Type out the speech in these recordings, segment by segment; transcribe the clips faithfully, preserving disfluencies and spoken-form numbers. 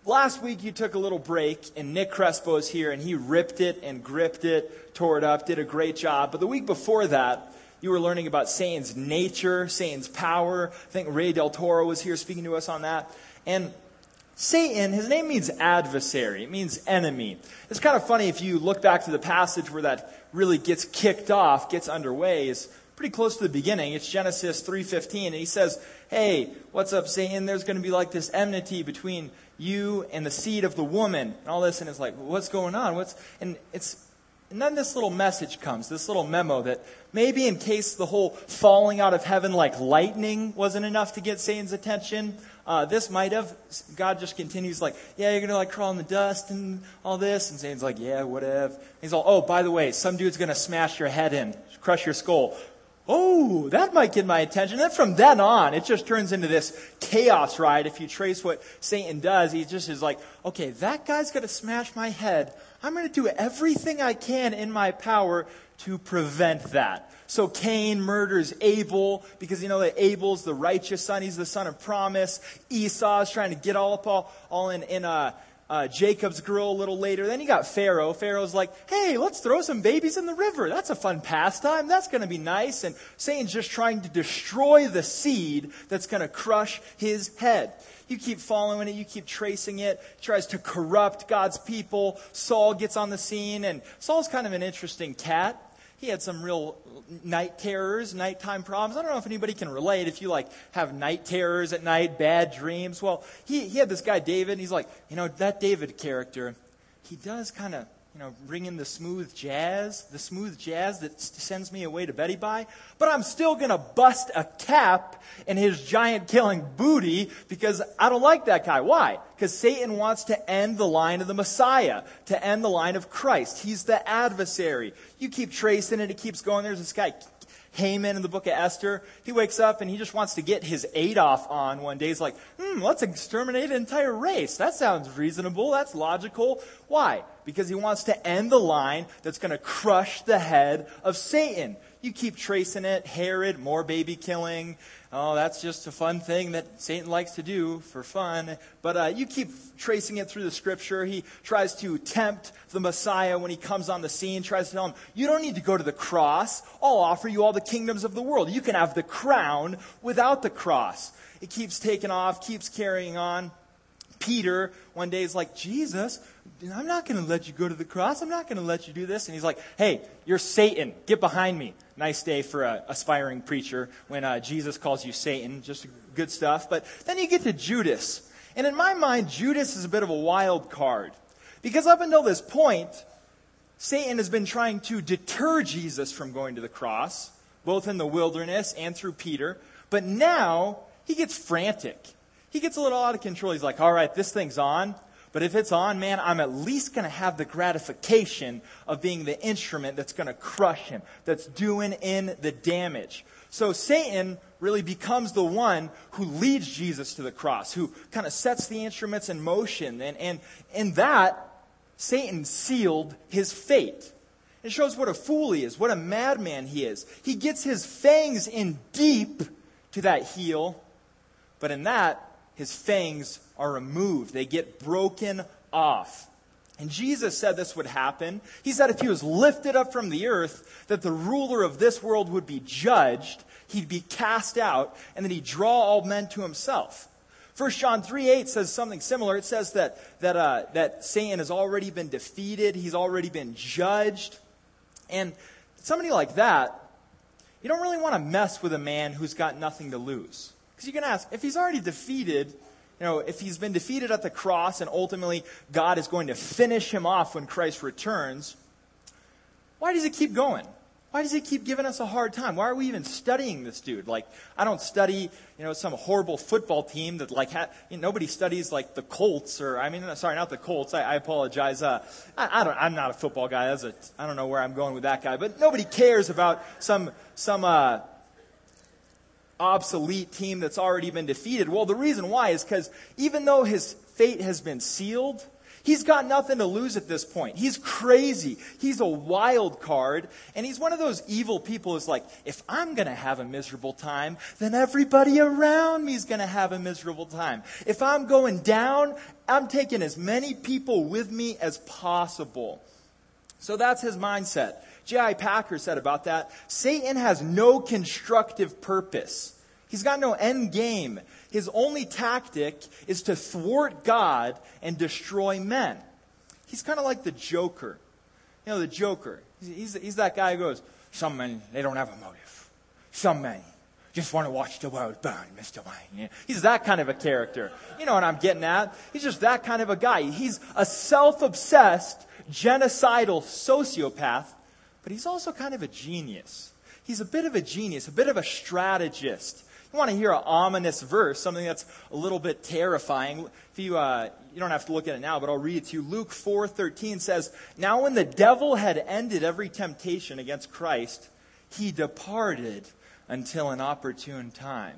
last week you took a little break, and Nick Crespo is here, and he ripped it and gripped it, tore it up, did a great job. But the week before that, you were learning about Satan's nature, Satan's power. I think Ray Del Toro was here speaking to us on that. And Satan, his name means adversary. It means enemy. It's kind of funny if you look back to the passage where that really gets kicked off, gets underway, is pretty close to the beginning. It's Genesis three fifteen, and he says, hey, what's up, Satan? There's going to be like this enmity between you and the seed of the woman, and all this, and it's like, what's going on? What's and it's and then this little message comes, this little memo that maybe in case the whole falling out of heaven like lightning wasn't enough to get Satan's attention, uh, this might have. God just continues like, yeah, you're going to like crawl in the dust and all this. And Satan's like, yeah, whatever. He's all, oh, by the way, some dude's going to smash your head in, crush your skull. Oh, that might get my attention. And then from then on, it just turns into this chaos ride. If you trace what Satan does, he just is like, okay, that guy's going to smash my head. I'm going to do everything I can in my power to prevent that. So Cain murders Abel because you know that Abel's the righteous son. He's the son of promise. Esau's trying to get all up all, all in, in uh, uh, Jacob's grill a little later. Then you got Pharaoh. Pharaoh's like, hey, let's throw some babies in the river. That's a fun pastime. That's going to be nice. And Satan's just trying to destroy the seed that's going to crush his head. You keep following it. You keep tracing it. He tries to corrupt God's people. Saul gets on the scene. And Saul's kind of an interesting cat. He had some real night terrors, nighttime problems. I don't know if anybody can relate if you like have night terrors at night, bad dreams. Well, he, he had this guy, David, and he's like, you know, that David character, he does kind of, you know, bring in the smooth jazz, the smooth jazz that sends me away to Betty by. But I'm still going to bust a cap in his giant killing booty because I don't like that guy. Why? Because Satan wants to end the line of the Messiah, to end the line of Christ. He's the adversary. You keep tracing it. It keeps going. There's this guy, Haman in the book of Esther. He wakes up and he just wants to get his Adolf on one day. He's like, hmm, let's exterminate an entire race. That sounds reasonable. That's logical. Why? Because he wants to end the line that's going to crush the head of Satan. You keep tracing it. Herod, more baby killing. Oh, that's just a fun thing that Satan likes to do for fun. But uh, you keep tracing it through the scripture. He tries to tempt the Messiah when he comes on the scene, tries to tell him, you don't need to go to the cross. I'll offer you all the kingdoms of the world. You can have the crown without the cross. It keeps taking off, keeps carrying on. Peter one day is like, Jesus, I'm not going to let you go to the cross. I'm not going to let you do this. And he's like, hey, you're Satan. Get behind me. Nice day for an aspiring preacher when uh, Jesus calls you Satan. Just good stuff. But then you get to Judas. And in my mind, Judas is a bit of a wild card. Because up until this point, Satan has been trying to deter Jesus from going to the cross, both in the wilderness and through Peter. But now he gets frantic. He gets a little out of control. He's like, all right, this thing's on. But if it's on, man, I'm at least going to have the gratification of being the instrument that's going to crush him, that's doing in the damage. So Satan really becomes the one who leads Jesus to the cross, who kind of sets the instruments in motion. And, and in that, Satan sealed his fate. It shows what a fool he is, what a madman he is. He gets his fangs in deep to that heel, but in that, his fangs are removed. They get broken off. And Jesus said this would happen. He said if he was lifted up from the earth, that the ruler of this world would be judged, he'd be cast out, and that he'd draw all men to himself. First John three eight says something similar. It says that, that, uh, that Satan has already been defeated. He's already been judged. And somebody like that, you don't really want to mess with a man who's got nothing to lose. Because you can ask, if he's already defeated, you know, if he's been defeated at the cross and ultimately God is going to finish him off when Christ returns, why does he keep going? Why does he keep giving us a hard time? Why are we even studying this dude? Like, I don't study, you know, some horrible football team that like, ha- you know, nobody studies like the Colts or, I mean, sorry, not the Colts. I, I apologize. Uh, I, I don't, I'm not a football guy. That's a, I don't know where I'm going with that guy, but nobody cares about some, some, uh, obsolete team that's already been defeated. Well, the reason why is because even though his fate has been sealed, He's got nothing to lose at this point. He's crazy. He's a wild card. And he's one of those evil people who's like, if I'm going to have a miserable time, then everybody around me is going to have a miserable time. If I'm going down, I'm taking as many people with me as possible. So that's his mindset. J I Packer said about that, Satan has no constructive purpose. He's got no end game. His only tactic is to thwart God and destroy men. He's kind of like the Joker. You know, the Joker. He's, he's, he's that guy who goes, some men, they don't have a motive. Some men just want to watch the world burn, Mister Wayne. He's that kind of a character. You know what I'm getting at? He's just that kind of a guy. He's a self-obsessed, genocidal sociopath, but he's also kind of a genius. He's a bit of a genius, a bit of a strategist. You want to hear an ominous verse, something that's a little bit terrifying. If you, uh, you don't have to look at it now, but I'll read it to you. Luke four thirteen says, now when the devil had ended every temptation against Christ, he departed until an opportune time.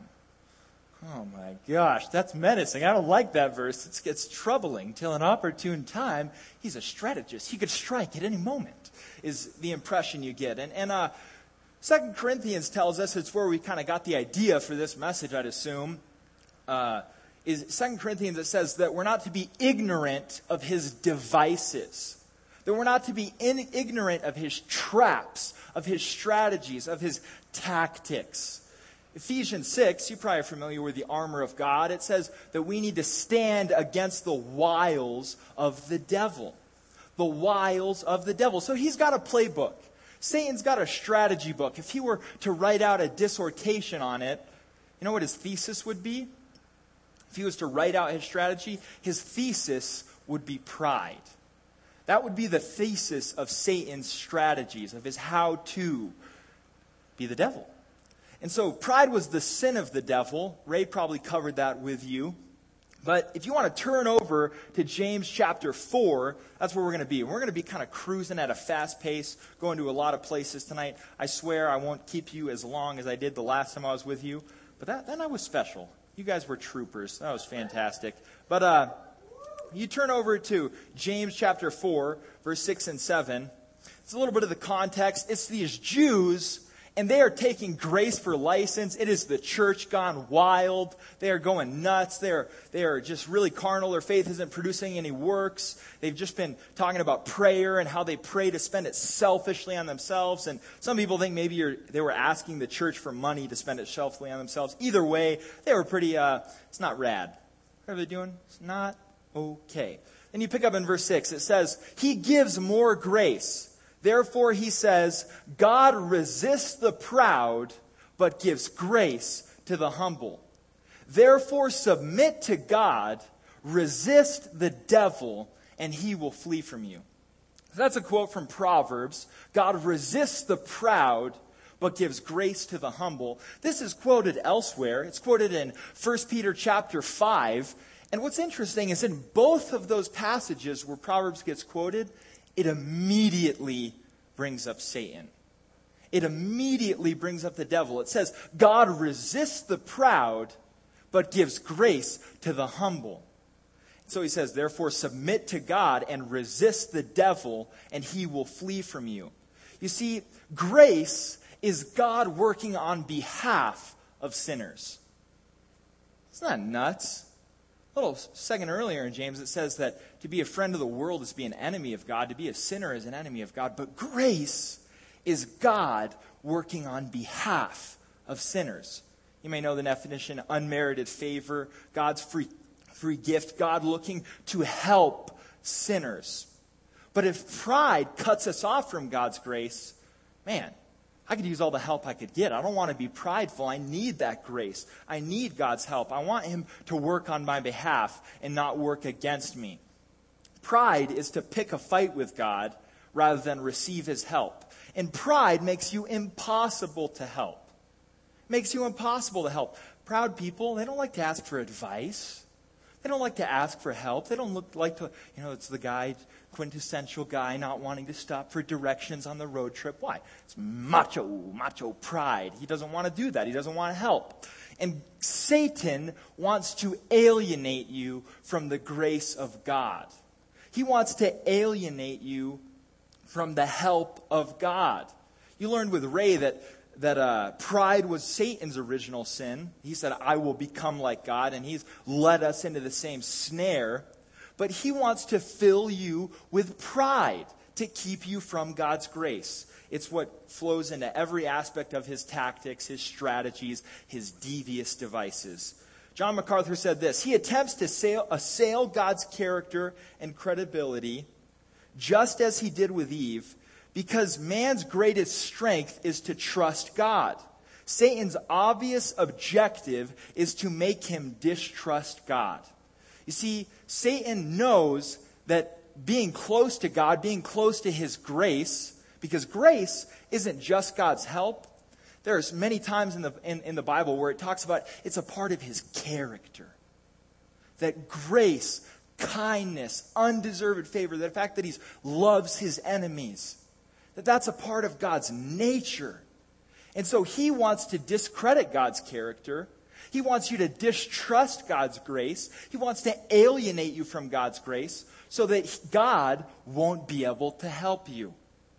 Oh my gosh, that's menacing. I don't like that verse. It's, it's troubling. Till an opportune time, he's a strategist. He could strike at any moment, is the impression you get. And, and uh, Second Corinthians tells us, it's where we kind of got the idea for this message, I'd assume, uh, is Second Corinthians, it says that we're not to be ignorant of his devices. That we're not to be in, ignorant of his traps, of his strategies, of his tactics. Ephesians six, you're probably familiar with the armor of God. It says that we need to stand against the wiles of the devil. The wiles of the devil. So he's got a playbook. Satan's got a strategy book. If he were to write out a dissertation on it, you know what his thesis would be? If he was to write out his strategy, his thesis would be pride. That would be the thesis of Satan's strategies, of his how to be the devil. And so pride was the sin of the devil. Ray probably covered that with you. But if you want to turn over to James chapter four, that's where we're going to be. We're going to be kind of cruising at a fast pace, going to a lot of places tonight. I swear I won't keep you as long as I did the last time I was with you. But that, that night was special. You guys were troopers. That was fantastic. But uh, you turn over to James chapter four, verse six and seven. It's a little bit of the context. It's these Jews, and they are taking grace for license. It is the church gone wild. They are going nuts. They are, they are just really carnal. Their faith isn't producing any works. They've just been talking about prayer and how they pray to spend it selfishly on themselves. And some people think maybe you're, they were asking the church for money to spend it selfishly on themselves. Either way, they were pretty, uh, it's not rad. What are they doing? It's not okay. Then you pick up in verse six. It says, he gives more grace. Therefore, he says, God resists the proud, but gives grace to the humble. Therefore, submit to God, resist the devil, and he will flee from you. So that's a quote from Proverbs. God resists the proud, but gives grace to the humble. This is quoted elsewhere. It's quoted in First Peter chapter five. And what's interesting is in both of those passages where Proverbs gets quoted, it immediately brings up Satan. It immediately brings up the devil. It says, God resists the proud, but gives grace to the humble. So he says, therefore submit to God and resist the devil, and he will flee from you. You see, grace is God working on behalf of sinners. It's not nuts. A little second earlier in James, it says that to be a friend of the world is to be an enemy of God. To be a sinner is an enemy of God. But grace is God working on behalf of sinners. You may know the definition, unmerited favor, God's free, free gift, God looking to help sinners. But if pride cuts us off from God's grace, man, I could use all the help I could get. I don't want to be prideful. I need that grace. I need God's help. I want him to work on my behalf and not work against me. Pride is to pick a fight with God rather than receive his help. And pride makes you impossible to help. Makes you impossible to help. Proud people, they don't like to ask for advice. They don't like to ask for help. They don't look like to, you know, it's the guy, quintessential guy not wanting to stop for directions on the road trip. Why? It's macho, macho pride. He doesn't want to do that. He doesn't want to help. And Satan wants to alienate you from the grace of God. He wants to alienate you from the help of God. You learned with Ray that, that uh, pride was Satan's original sin. He said, I will become like God, and he's led us into the same snare. But he wants to fill you with pride to keep you from God's grace. It's what flows into every aspect of his tactics, his strategies, his devious devices. John MacArthur said this: he attempts to assail, assail God's character and credibility, just as he did with Eve, because man's greatest strength is to trust God. Satan's obvious objective is to make him distrust God. You see, Satan knows that being close to God, being close to his grace, because grace isn't just God's help. There's many times in the in, in the Bible where it talks about it's a part of his character. That grace, kindness, undeserved favor, the fact that he loves his enemies, that that's a part of God's nature. And so he wants to discredit God's character. He wants you to distrust God's grace. He wants to alienate you from God's grace so that God won't be able to help you.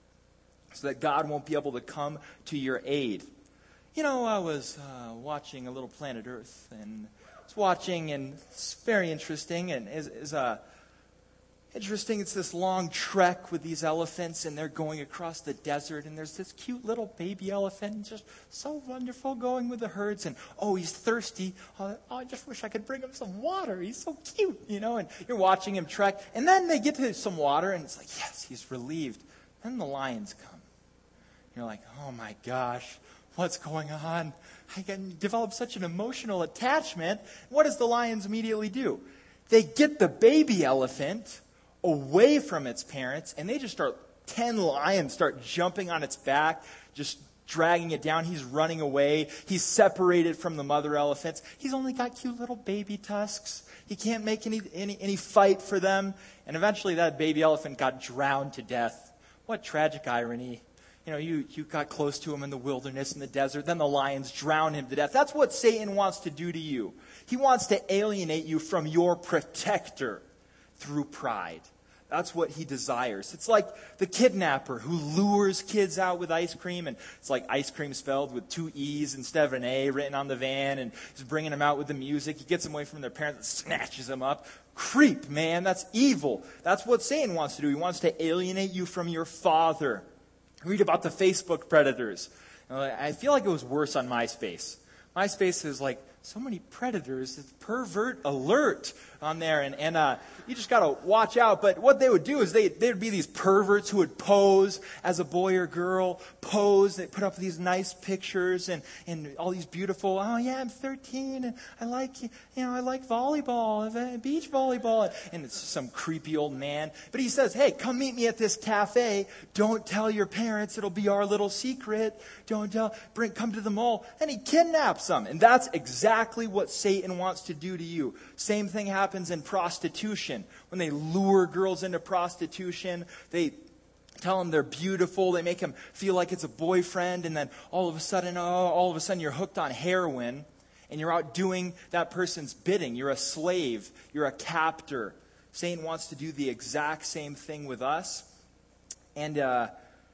So that God won't be able to come to your aid. You know, I was uh, watching a little Planet Earth, and I was watching, and it's very interesting, and is is uh, interesting. It's this long trek with these elephants, and they're going across the desert, and there's this cute little baby elephant, just so wonderful, going with the herds, and oh, he's thirsty. Oh, I just wish I could bring him some water. He's so cute, you know. And you're watching him trek, and then they get to some water, and it's like, yes, he's relieved. Then the lions come. You're like, oh my gosh, what's going on? I can develop such an emotional attachment. What does the lions immediately do? They get the baby elephant away from its parents, and they just start, ten lions start jumping on its back, just dragging it down. He's running away. He's separated from the mother elephants. He's only got cute little baby tusks. He can't make any, any, any fight for them. And eventually that baby elephant got drowned to death. What tragic irony. You know, you, you got close to him in the wilderness, in the desert, then the lions drown him to death. That's what Satan wants to do to you. He wants to alienate you from your protector through pride. That's what he desires. It's like the kidnapper who lures kids out with ice cream, and it's like ice cream spelled with two E's instead of an A written on the van, and he's bringing them out with the music. He gets them away from their parents and snatches them up. Creep, man, that's evil. That's what Satan wants to do. He wants to alienate you from your father. Read about the Facebook predators. I feel like it was worse on MySpace. MySpace is like so many predators. It's pervert alert on there. And, and uh, you just got to watch out. But what they would do is they there'd be these perverts who would pose as a boy or girl, pose. They put up these nice pictures and, and all these beautiful, oh yeah, I'm thirteen and I like, you know, I like volleyball, beach volleyball. And it's some creepy old man. But he says, hey, come meet me at this cafe. Don't tell your parents. It'll be our little secret. Don't tell, bring, come to the mall. And he kidnaps them. And that's exactly what Satan wants to do to you. Same thing happens in prostitution. When they lure girls into prostitution, they tell them they're beautiful. They make them feel like it's a boyfriend. And then all of a sudden, oh, all of a sudden you're hooked on heroin. And you're out doing that person's bidding. You're a slave. You're a captor. Satan wants to do the exact same thing with us. And uh,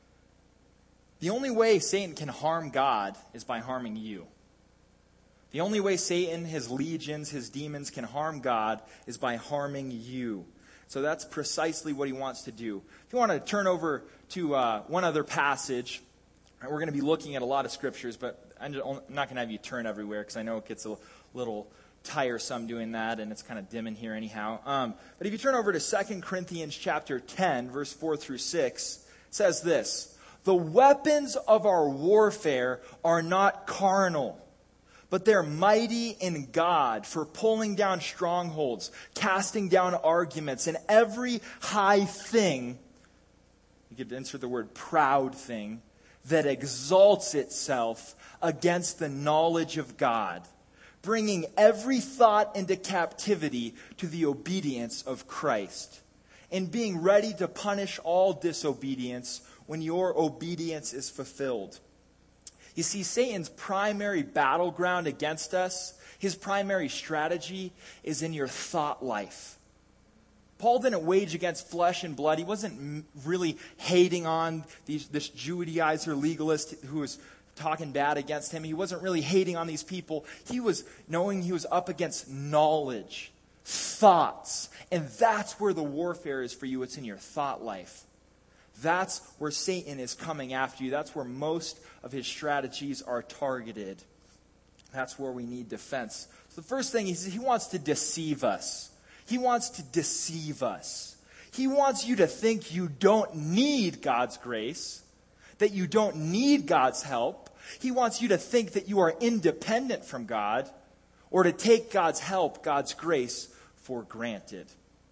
the only way Satan can harm God is by harming you. The only way Satan, his legions, his demons can harm God is by harming you. So that's precisely what he wants to do. If you want to turn over to uh, one other passage, we're going to be looking at a lot of scriptures, but I'm not going to have you turn everywhere because I know it gets a little tiresome doing that, and it's kind of dim in here anyhow. Um, but if you turn over to Second Corinthians chapter ten, verse four through six, it says this: the weapons of our warfare are not carnal, but they're mighty in God for pulling down strongholds, casting down arguments, and every high thing, you could insert the word proud thing, that exalts itself against the knowledge of God, bringing every thought into captivity to the obedience of Christ, and being ready to punish all disobedience when your obedience is fulfilled. You see, Satan's primary battleground against us, his primary strategy is in your thought life. Paul didn't wage against flesh and blood. He wasn't m- really hating on these, this Judaizer legalist who was talking bad against him. He wasn't really hating on these people. He was knowing he was up against knowledge, thoughts. And that's where the warfare is for you. It's in your thought life. That's where Satan is coming after you. That's where most of his strategies are targeted. That's where we need defense. So the first thing is he wants to deceive us. He wants to deceive us. He wants you to think you don't need God's grace, that you don't need God's help. He wants you to think that you are independent from God, or to take God's help, God's grace, for granted.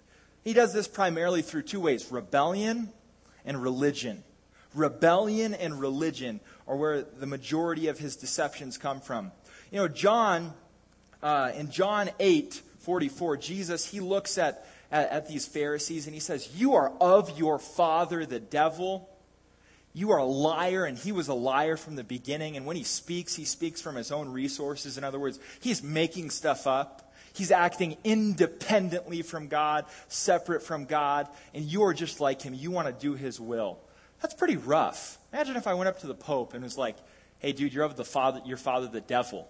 He does this primarily through two ways: rebellion and religion. Rebellion and religion are where the majority of his deceptions come from. You know, John, uh, in John eight forty-four, Jesus, he looks at, at, at these Pharisees and he says, "You are of your father, the devil. You are a liar," and he was a liar from the beginning. And when he speaks, he speaks from his own resources. In other words, he's making stuff up. He's acting independently from God, separate from God, and you are just like him. You want to do his will. That's pretty rough. Imagine if I went up to the Pope and was like, "Hey, dude, you're of the father, your father, the devil."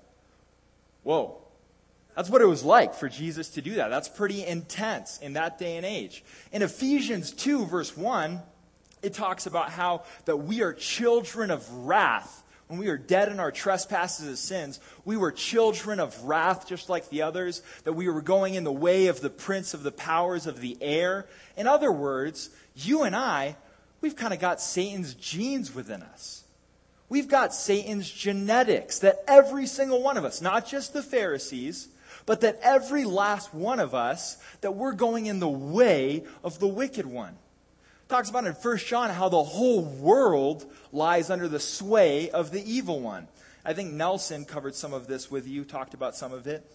Whoa. That's what it was like for Jesus to do that. That's pretty intense in that day and age. In Ephesians two, verse one, it talks about how that we are children of wrath. When we are dead in our trespasses and sins, we were children of wrath just like the others, that we were going in the way of the prince of the powers of the air. In other words, you and I, we've kind of got Satan's genes within us. We've got Satan's genetics, that every single one of us, not just the Pharisees, but that every last one of us, that we're going in the way of the wicked one. It talks about in First John how the whole world lies under the sway of the evil one. I think Nelson covered some of this with you, talked about some of it.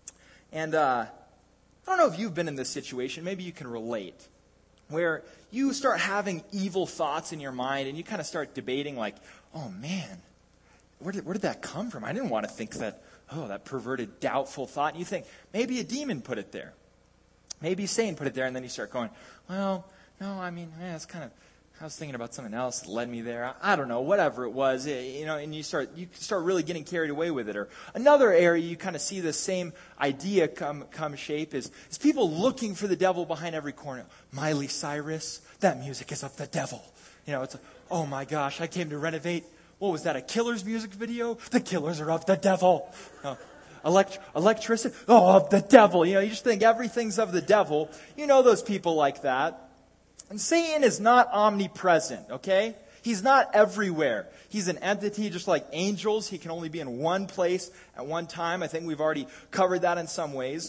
And uh, I don't know if you've been in this situation. Maybe you can relate. Where you start having evil thoughts in your mind and you kind of start debating like, oh man, where did, where did that come from? I didn't want to think that, oh, that perverted, doubtful thought. And you think, maybe a demon put it there. Maybe Satan put it there. And then you start going, well, no, I mean, yeah, it's kind of, I was thinking about something else that led me there. I, I don't know, whatever it was, it, you know, and you start, you start really getting carried away with it. Or another area you kind of see the same idea come, come shape is, is people looking for the devil behind every corner. Miley Cyrus, that music is of the devil. You know, it's, a, oh my gosh, I came to renovate. What was that, a Killers music video? The Killers are of the devil. Uh, elect- electricity? Oh, of the devil. You know, you just think everything's of the devil. You know those people like that. And Satan is not omnipresent, okay? He's not everywhere. He's an entity just like angels. He can only be in one place at one time. I think we've already covered that in some ways.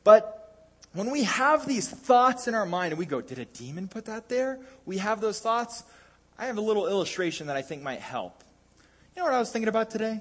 But when we have these thoughts in our mind and we go, did a demon put that there? We have those thoughts. I have a little illustration that I think might help. You know what I was thinking about today?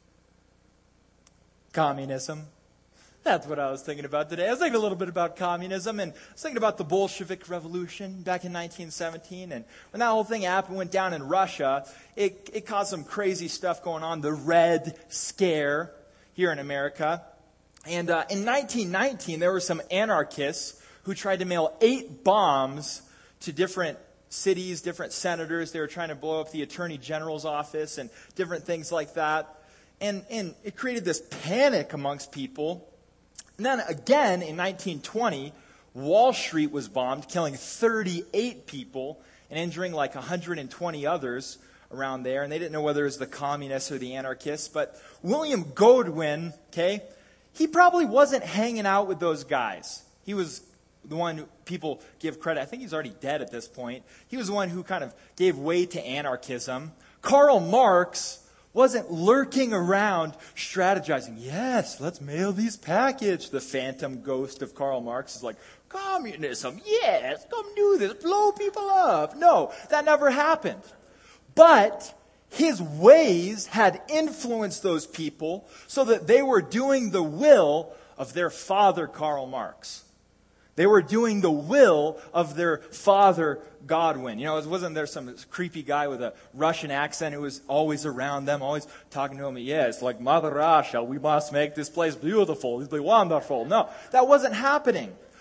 Communism. That's what I was thinking about today. I was thinking a little bit about communism, and I was thinking about the Bolshevik Revolution back in nineteen seventeen. And when that whole thing happened, went down in Russia, it, it caused some crazy stuff going on. The Red Scare here in America. And uh, in nineteen nineteen, there were some anarchists who tried to mail eight bombs to different cities, different senators. They were trying to blow up the Attorney General's office and different things like that. And, and it created this panic amongst people. And then again, in nineteen twenty, Wall Street was bombed, killing thirty-eight people and injuring like one hundred twenty others around there. And they didn't know whether it was the communists or the anarchists. But William Godwin, okay, he probably wasn't hanging out with those guys. He was the one who people give credit. I think he's already dead at this point. He was the one who kind of gave way to anarchism. Karl Marx wasn't lurking around strategizing. Yes, let's mail these packages. The phantom ghost of Karl Marx is like, communism, yes, come do this, blow people up. No, that never happened. But his ways had influenced those people so that they were doing the will of their father, Karl Marx. They were doing the will of their father, Godwin. You know, wasn't there some creepy guy with a Russian accent who was always around them, always talking to them? Yes, like Mother Russia, we must make this place beautiful. It'll be wonderful. No, that wasn't happening.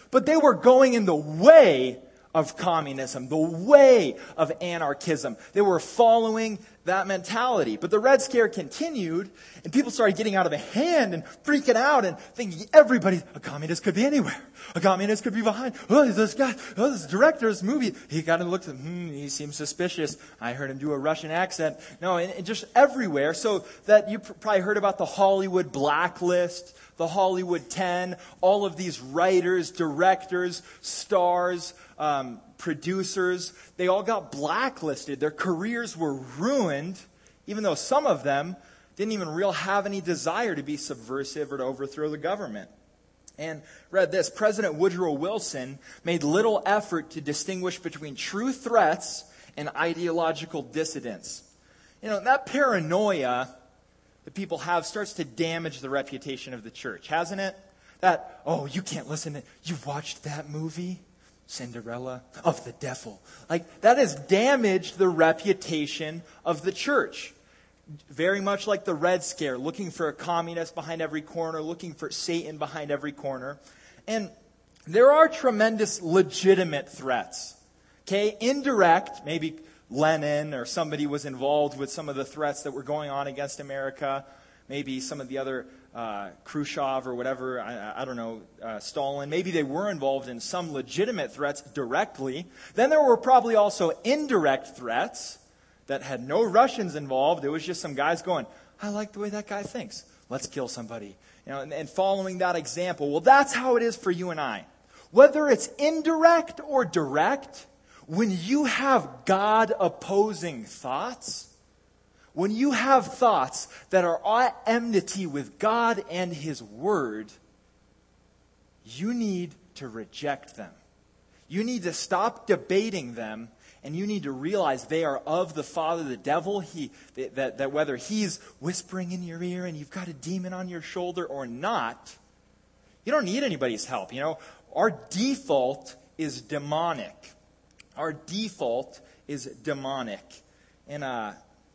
But they were going in the way of communism, the way of anarchism. They were following that mentality. But the Red Scare continued, and people started getting out of hand and freaking out and thinking everybody, a communist could be anywhere. A communist could be behind. Oh, this guy, oh, this director, this movie. He kind of looked at, hmm, he seems suspicious. I heard him do a Russian accent. No, and, and just everywhere. So that you probably heard about the Hollywood blacklist, the Hollywood ten, all of these writers, directors, stars, um, producers, they all got blacklisted. Their careers were ruined, even though some of them didn't even real have any desire to be subversive or to overthrow the government. And read this, President Woodrow Wilson made little effort to distinguish between true threats and ideological dissidents. You know, that paranoia that people have starts to damage the reputation of the church, hasn't it? That, oh, you can't listen to, you've watched that movie? Cinderella of the devil. Like, that has damaged the reputation of the church. Very much like the Red Scare, looking for a communist behind every corner, looking for Satan behind every corner. And there are tremendous legitimate threats. Okay, indirect, maybe Lenin or somebody was involved with some of the threats that were going on against America. Maybe some of the other uh, Khrushchev or whatever, I, I don't know, uh, Stalin. Maybe they were involved in some legitimate threats directly. Then there were probably also indirect threats that had no Russians involved. It was just some guys going, I like the way that guy thinks. Let's kill somebody. You know, and, and following that example. Well, that's how it is for you and I. Whether it's indirect or direct, when you have God-opposing thoughts, when you have thoughts that are at enmity with God and His Word, you need to reject them. You need to stop debating them, and you need to realize they are of the father, the devil. He that, that whether he's whispering in your ear and you've got a demon on your shoulder or not, you don't need anybody's help. You know, our default is demonic. Our default is demonic. And uh,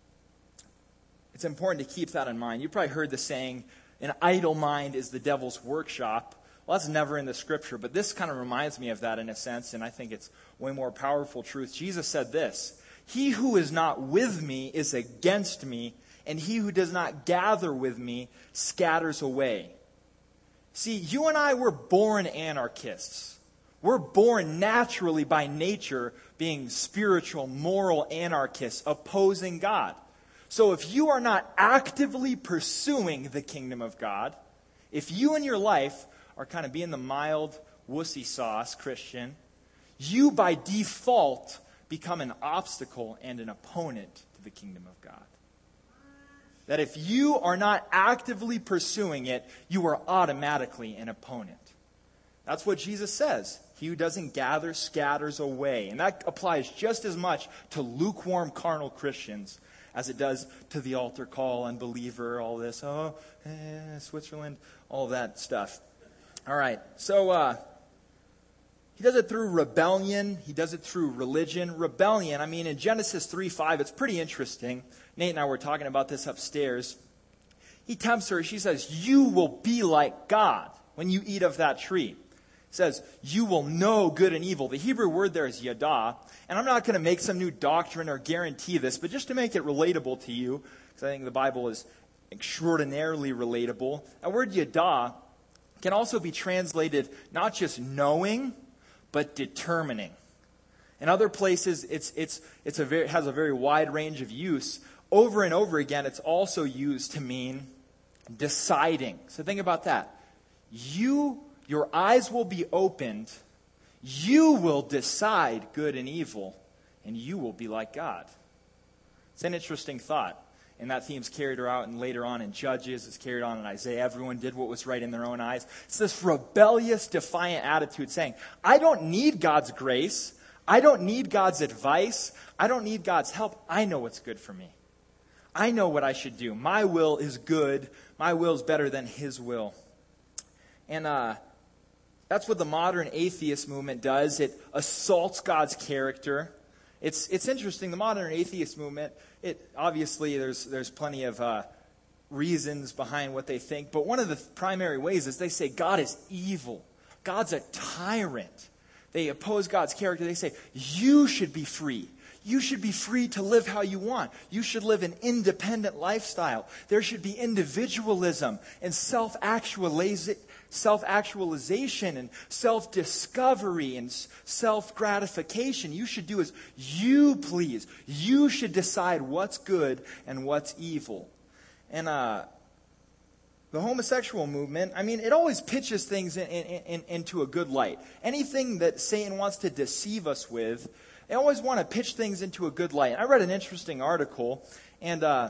it's important to keep that in mind. You probably heard the saying, an idle mind is the devil's workshop. Well, that's never in the scripture, but this kind of reminds me of that in a sense, and I think it's way more powerful truth. Jesus said this, he who is not with me is against me, and he who does not gather with me scatters away. See, you and I were born anarchists. We're born naturally by nature being spiritual, moral anarchists, opposing God. So if you are not actively pursuing the kingdom of God, if you in your life are kind of being the mild wussy sauce Christian, you by default become an obstacle and an opponent to the kingdom of God. That if you are not actively pursuing it, you are automatically an opponent. That's what Jesus says. He who doesn't gather scatters away. And that applies just as much to lukewarm carnal Christians as it does to the altar call, unbeliever, all this, oh, eh, Switzerland, all that stuff. All right, so uh, he does it through rebellion. He does it through religion. Rebellion, I mean, in Genesis three five, it's pretty interesting. Nate and I were talking about this upstairs. He tempts her. She says, you will be like God when you eat of that tree. It says, you will know good and evil. The Hebrew word there is yada. And I'm not going to make some new doctrine or guarantee this, but just to make it relatable to you, because I think the Bible is extraordinarily relatable. That word yada can also be translated not just knowing, but determining. In other places, it's it's it's a very, has a very wide range of use. Over and over again, it's also used to mean deciding. So think about that. You, your eyes will be opened. You will decide good and evil, and you will be like God. It's an interesting thought. And that theme's carried out and later on in Judges. It's carried on in Isaiah. Everyone did what was right in their own eyes. It's this rebellious, defiant attitude saying, I don't need God's grace. I don't need God's advice. I don't need God's help. I know what's good for me. I know what I should do. My will is good. My will is better than His will. And uh, that's what the modern atheist movement does. It assaults God's character. It's it's interesting. The modern atheist movement, it obviously there's there's plenty of uh, reasons behind what they think, but one of the primary ways is they say God is evil. God's a tyrant. They oppose God's character. They say, you should be free. You should be free to live how you want. You should live an independent lifestyle. There should be individualism and self-actualiza- self-actualization and self-discovery and self-gratification. You should do as you please. You should decide what's good and what's evil. And uh, the homosexual movement, I mean, it always pitches things in, in, in, into a good light. Anything that Satan wants to deceive us with, they always want to pitch things into a good light. And I read an interesting article, and uh,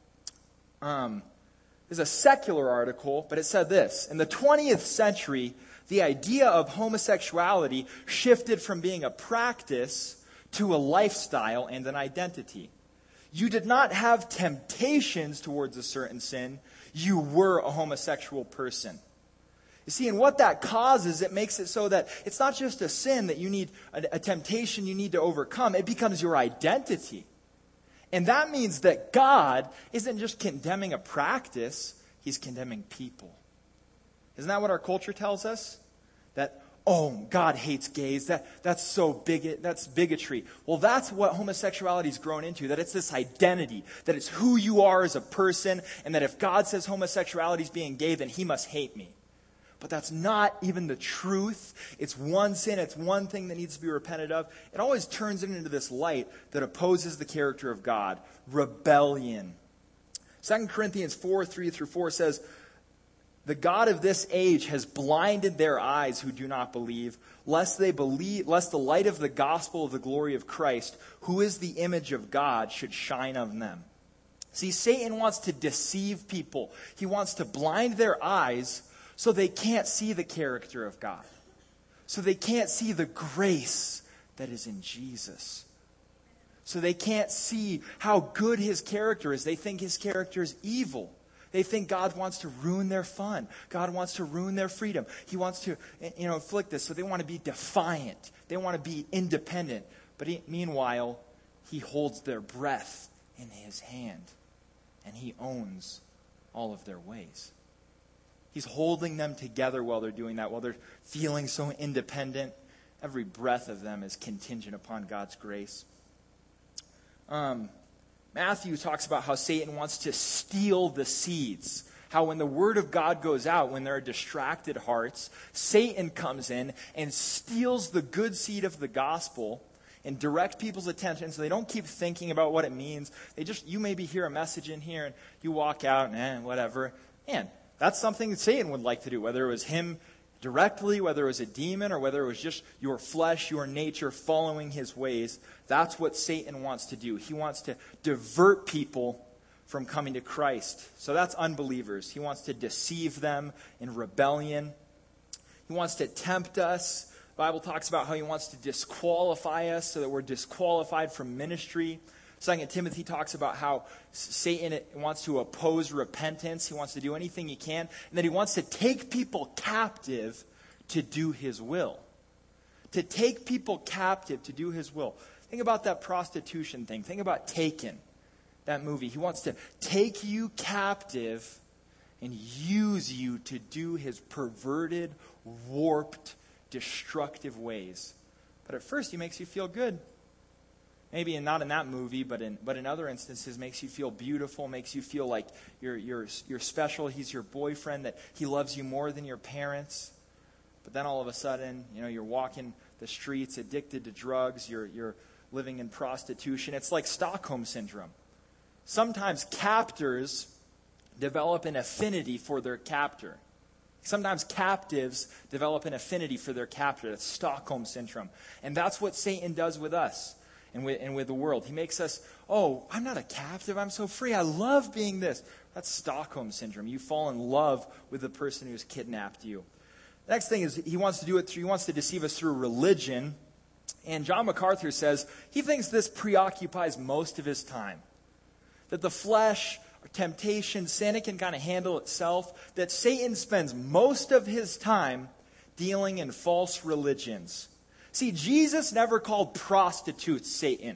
um, there's a secular article, but it said this. In the twentieth century, the idea of homosexuality shifted from being a practice to a lifestyle and an identity. You did not have temptations towards a certain sin. You were a homosexual person. You see, and what that causes, it makes it so that it's not just a sin that you need, a, a temptation you need to overcome. It becomes your identity. And that means that God isn't just condemning a practice, He's condemning people. Isn't that what our culture tells us? That, oh, God hates gays. That, that's so bigot, that's bigotry. Well, that's what homosexuality's grown into, that it's this identity, that it's who you are as a person, and that if God says homosexuality is being gay, then He must hate me. But that's not even the truth. It's one sin. It's one thing that needs to be repented of. It always turns it into this light that opposes the character of God. Rebellion. Second Corinthians four, three through four says, the God of this age has blinded their eyes who do not believe, lest they believe, lest the light of the gospel of the glory of Christ, who is the image of God, should shine on them. See, Satan wants to deceive people. He wants to blind their eyes so they can't see the character of God. So they can't see the grace that is in Jesus. So they can't see how good His character is. They think His character is evil. They think God wants to ruin their fun. God wants to ruin their freedom. He wants to, you know, inflict this. So they want to be defiant. They want to be independent. But he, meanwhile, He holds their breath in His hand. And He owns all of their ways. He's holding them together while they're doing that, while they're feeling so independent. Every breath of them is contingent upon God's grace. Um, Matthew talks about how Satan wants to steal the seeds. How when the word of God goes out, when there are distracted hearts, Satan comes in and steals the good seed of the gospel and direct people's attention so they don't keep thinking about what it means. They just, you maybe hear a message in here and you walk out and eh, whatever. Man, that's something that Satan would like to do, whether it was him directly, whether it was a demon, or whether it was just your flesh, your nature following his ways. That's what Satan wants to do. He wants to divert people from coming to Christ. So that's unbelievers. He wants to deceive them in rebellion. He wants to tempt us. The Bible talks about how he wants to disqualify us so that we're disqualified from ministry. Second Timothy talks about how Satan wants to oppose repentance. He wants to do anything he can. And that he wants to take people captive to do his will. To take people captive to do his will. Think about that prostitution thing. Think about Taken, that movie. He wants to take you captive and use you to do his perverted, warped, destructive ways. But at first he makes you feel good. Maybe not in that movie, but in but in other instances, makes you feel beautiful, makes you feel like you're you're you're special. He's your boyfriend, that he loves you more than your parents. But then all of a sudden, you know, you're walking the streets, addicted to drugs. You're you're living in prostitution. It's like Stockholm syndrome. Sometimes captors develop an affinity for their captor. Sometimes captives develop an affinity for their captor. That's Stockholm syndrome, and that's what Satan does with us. And with, and with the world. He makes us, oh, I'm not a captive. I'm so free. I love being this. That's Stockholm syndrome. You fall in love with the person who's kidnapped you. The next thing is he wants to do it through, he wants to deceive us through religion. And John MacArthur says he thinks this preoccupies most of his time. That the flesh, or temptation, sin, it can kind of handle itself. That Satan spends most of his time dealing in false religions. See, Jesus never called prostitutes Satan.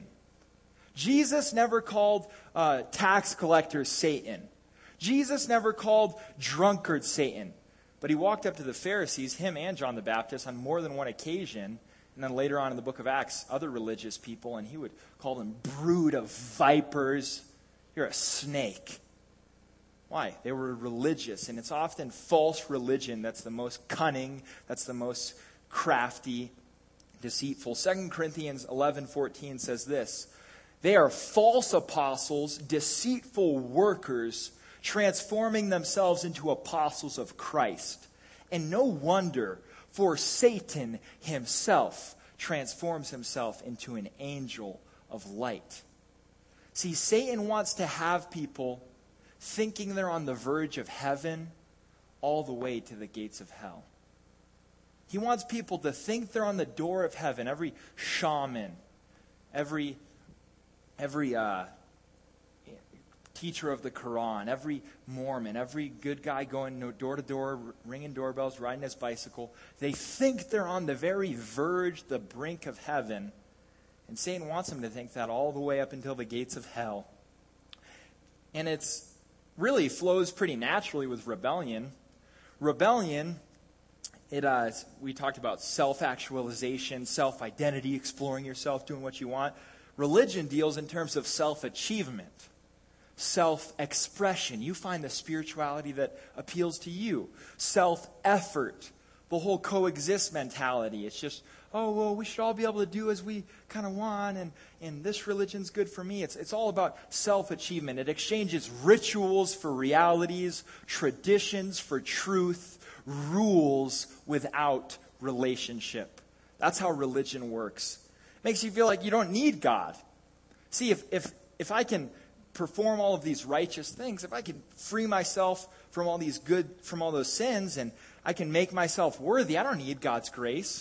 Jesus never called uh, tax collectors Satan. Jesus never called drunkards Satan. But he walked up to the Pharisees, him and John the Baptist, on more than one occasion. And then later on in the book of Acts, other religious people, and he would call them brood of vipers. You're a snake. Why? They were religious, and it's often false religion that's the most cunning, that's the most crafty, deceitful. Second Corinthians eleven fourteen says this, they are false apostles, deceitful workers, transforming themselves into apostles of Christ. And no wonder, for Satan himself transforms himself into an angel of light. See, Satan wants to have people thinking they're on the verge of heaven all the way to the gates of hell. He wants people to think they're on the door of heaven. Every shaman, every, every uh, teacher of the Quran, every Mormon, every good guy going door to door, ringing doorbells, riding his bicycle, they think they're on the very verge, the brink of heaven. And Satan wants them to think that all the way up until the gates of hell. And it's really flows pretty naturally with rebellion. Rebellion, it uh, we talked about self-actualization, self-identity, exploring yourself, doing what you want. Religion deals in terms of self-achievement, self-expression. You find the spirituality that appeals to you. Self-effort, the whole coexist mentality. It's just, oh, well, we should all be able to do as we kind of want, and, and this religion's good for me. It's, it's all about self-achievement. It exchanges rituals for realities, traditions for truth, rules without relationship. That's how religion works. It makes you feel like you don't need God. See, if if if I can perform all of these righteous things, if I can free myself from all these good, from all those sins, and I can make myself worthy, I don't need God's grace.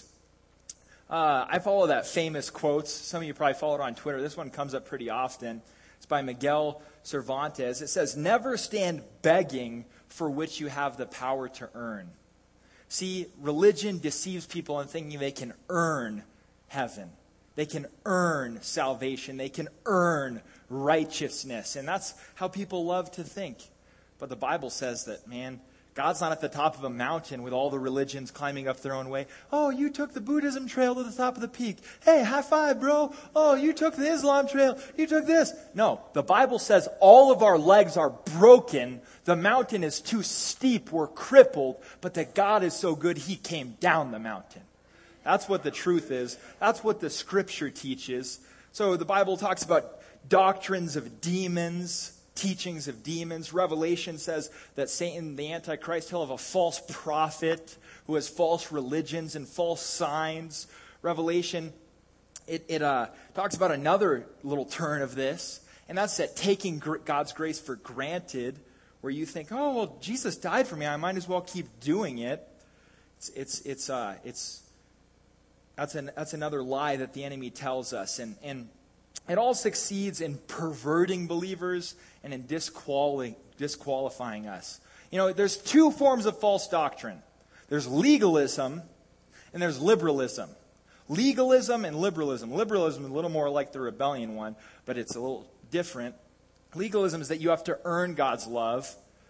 Uh, I follow that famous quotes. Some of you probably follow it on Twitter. This one comes up pretty often. It's by Miguel Cervantes. It says, never stand begging for which you have the power to earn. See, religion deceives people in thinking they can earn heaven. They can earn salvation. They can earn righteousness. And that's how people love to think. But the Bible says that, man, God's not at the top of a mountain with all the religions climbing up their own way. Oh, you took the Buddhism trail to the top of the peak. Hey, high five, bro. Oh, you took the Islam trail. You took this. No, the Bible says all of our legs are broken. The mountain is too steep. We're crippled. But that God is so good, He came down the mountain. That's what the truth is. That's what the Scripture teaches. So the Bible talks about doctrines of demons, teachings of demons. Revelation says that Satan, the Antichrist, he'll have a false prophet who has false religions and false signs. Revelation, it, it uh, talks about another little turn of this, and that's that taking gr- God's grace for granted, where you think, oh, well, Jesus died for me. I might as well keep doing it. It's, it's, it's, uh, it's, that's an, that's another lie that the enemy tells us. And, and it all succeeds in perverting believers and in disquali- disqualifying us. You know, there's two forms of false doctrine. There's legalism and there's liberalism. Legalism and liberalism. Liberalism is a little more like the rebellion one, but it's a little different. Legalism is that you have to earn God's love.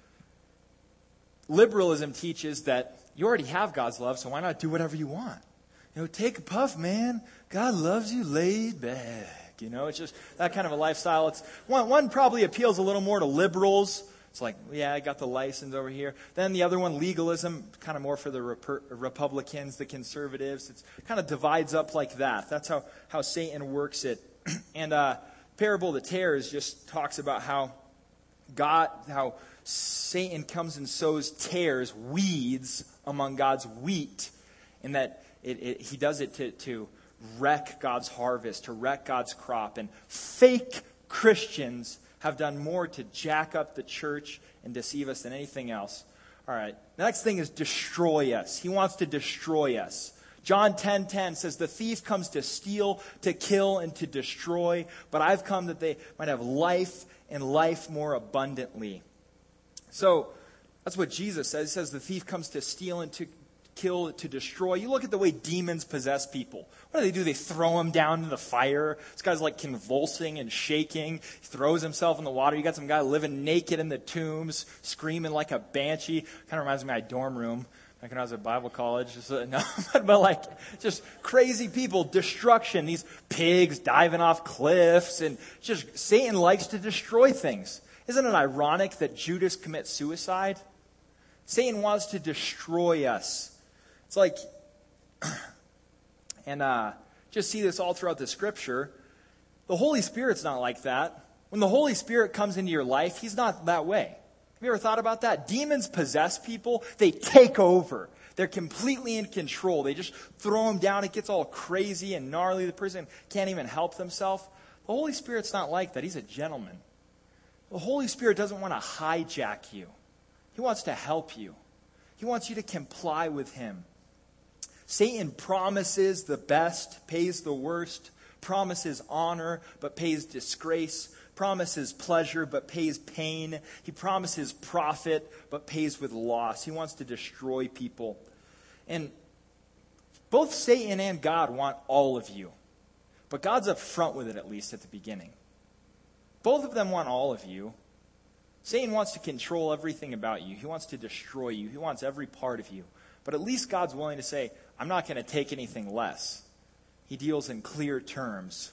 Liberalism teaches that you already have God's love, so why not do whatever you want? You know, take a puff, man. God loves you laid back. You know, it's just that kind of a lifestyle. It's one, one probably appeals a little more to liberals. It's like, yeah, I got the license over here. Then the other one, legalism, kind of more for the Rep- Republicans, the conservatives. It kind of divides up like that. That's how, how Satan works it. And uh, Parable of the Tares just talks about how God, how Satan comes and sows tares, weeds, among God's wheat. And that it, it, he does it to... to wreck God's harvest, to wreck God's crop. And fake Christians have done more to jack up the church and deceive us than anything else. All right. The next thing is destroy us. He wants to destroy us. John ten ten says, the thief comes to steal, to kill, and to destroy. But I've come that they might have life and life more abundantly. So that's what Jesus says. He says the thief comes to steal and to kill, to destroy. You look at the way demons possess people. What do they do? They throw them down in the fire. This guy's like convulsing and shaking. He throws himself in the water. You got some guy living naked in the tombs, screaming like a banshee. Kind of reminds me of my dorm room back when I was at Bible college. Just, uh, no, but like just crazy people, destruction. These pigs diving off cliffs, and just Satan likes to destroy things. Isn't it ironic that Judas commits suicide? Satan wants to destroy us. It's like, and uh, just see this all throughout the Scripture. The Holy Spirit's not like that. When the Holy Spirit comes into your life, He's not that way. Have you ever thought about that? Demons possess people. They take over. They're completely in control. They just throw them down. It gets all crazy and gnarly. The person can't even help themselves. The Holy Spirit's not like that. He's a gentleman. The Holy Spirit doesn't want to hijack you. He wants to help you. He wants you to comply with Him. Satan promises the best, pays the worst, promises honor, but pays disgrace, promises pleasure, but pays pain. He promises profit, but pays with loss. He wants to destroy people. And both Satan and God want all of you. But God's up front with it, at least at the beginning. Both of them want all of you. Satan wants to control everything about you. He wants to destroy you. He wants every part of you. But at least God's willing to say, I'm not going to take anything less. He deals in clear terms.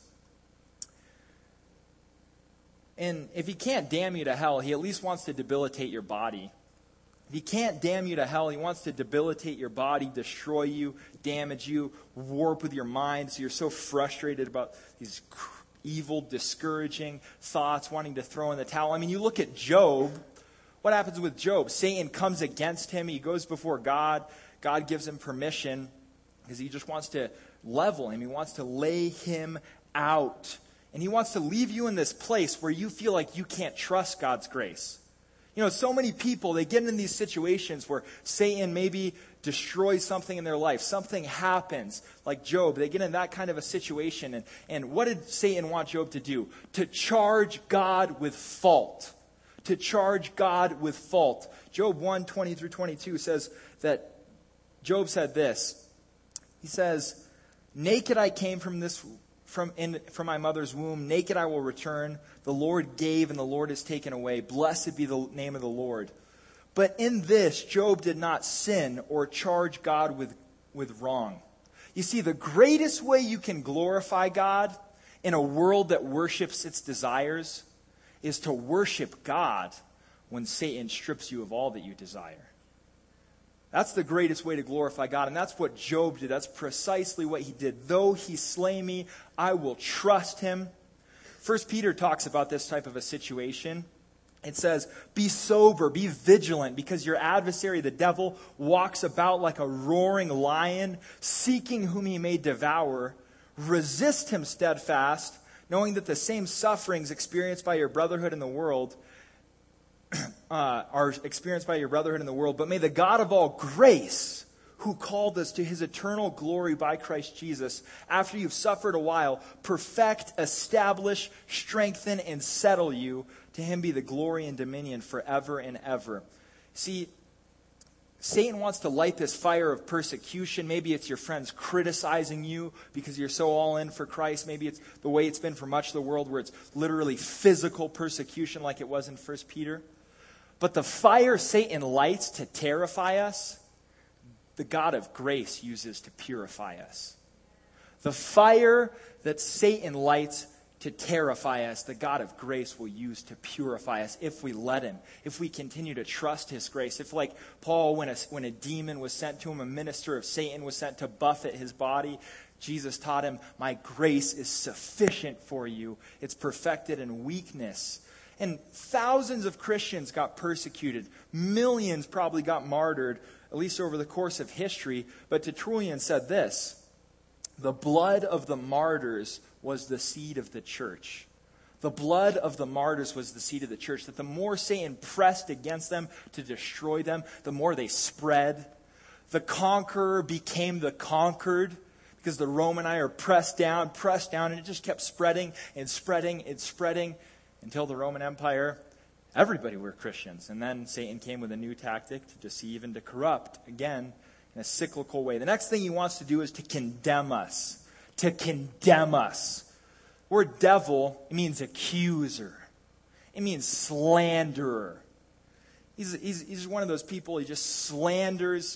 And if He can't damn you to hell, He at least wants to debilitate your body. If He can't damn you to hell, He wants to debilitate your body, destroy you, damage you, warp with your mind so you're so frustrated about these evil, discouraging thoughts, wanting to throw in the towel. I mean, you look at Job. What happens with Job? Satan comes against him. He goes before God. God gives him permission because He just wants to level him. He wants to lay him out. And He wants to leave you in this place where you feel like you can't trust God's grace. You know, so many people, they get in these situations where Satan maybe destroys something in their life. Something happens, like Job. They get in that kind of a situation. And, and what did Satan want Job to do? To charge God with fault. To charge God with fault. Job one, twenty through twenty-two says that Job said this. He says, naked I came from this From, in, from my mother's womb, naked I will return. The Lord gave and the Lord has taken away. Blessed be the name of the Lord. But in this, Job did not sin or charge God with, with wrong. You see, the greatest way you can glorify God in a world that worships its desires is to worship God when Satan strips you of all that you desire. That's the greatest way to glorify God. And that's what Job did. That's precisely what he did. Though He slay me, I will trust Him. First Peter talks about this type of a situation. It says, be sober, be vigilant, because your adversary, the devil, walks about like a roaring lion, seeking whom he may devour. Resist him steadfast, knowing that the same sufferings experienced by your brotherhood in the world Uh, are experienced by your brotherhood in the world. But may the God of all grace, who called us to His eternal glory by Christ Jesus, after you've suffered a while, perfect, establish, strengthen, and settle you. To Him be the glory and dominion forever and ever. See, Satan wants to light this fire of persecution. Maybe it's your friends criticizing you because you're so all in for Christ. Maybe it's the way it's been for much of the world, where it's literally physical persecution like it was in First Peter. But the fire Satan lights to terrify us, the God of grace uses to purify us. The fire that Satan lights to terrify us, the God of grace will use to purify us if we let Him, if we continue to trust His grace. If, like Paul, when a, when a demon was sent to him, a minister of Satan was sent to buffet his body, Jesus taught him, my grace is sufficient for you. It's perfected in weakness. And thousands of Christians got persecuted. Millions probably got martyred, at least over the course of history. But Tertullian said this, the blood of the martyrs was the seed of the church. The blood of the martyrs was the seed of the church. That the more Satan pressed against them to destroy them, the more they spread. The conqueror became the conquered, because the Roman Empire pressed down, pressed down, and it just kept spreading and spreading and spreading. Until the Roman Empire, everybody were Christians. And then Satan came with a new tactic to deceive and to corrupt. Again, in a cyclical way. The next thing he wants to do is to condemn us. To condemn us. The word devil, it means accuser. It means slanderer. He's, he's, he's one of those people, he just slanders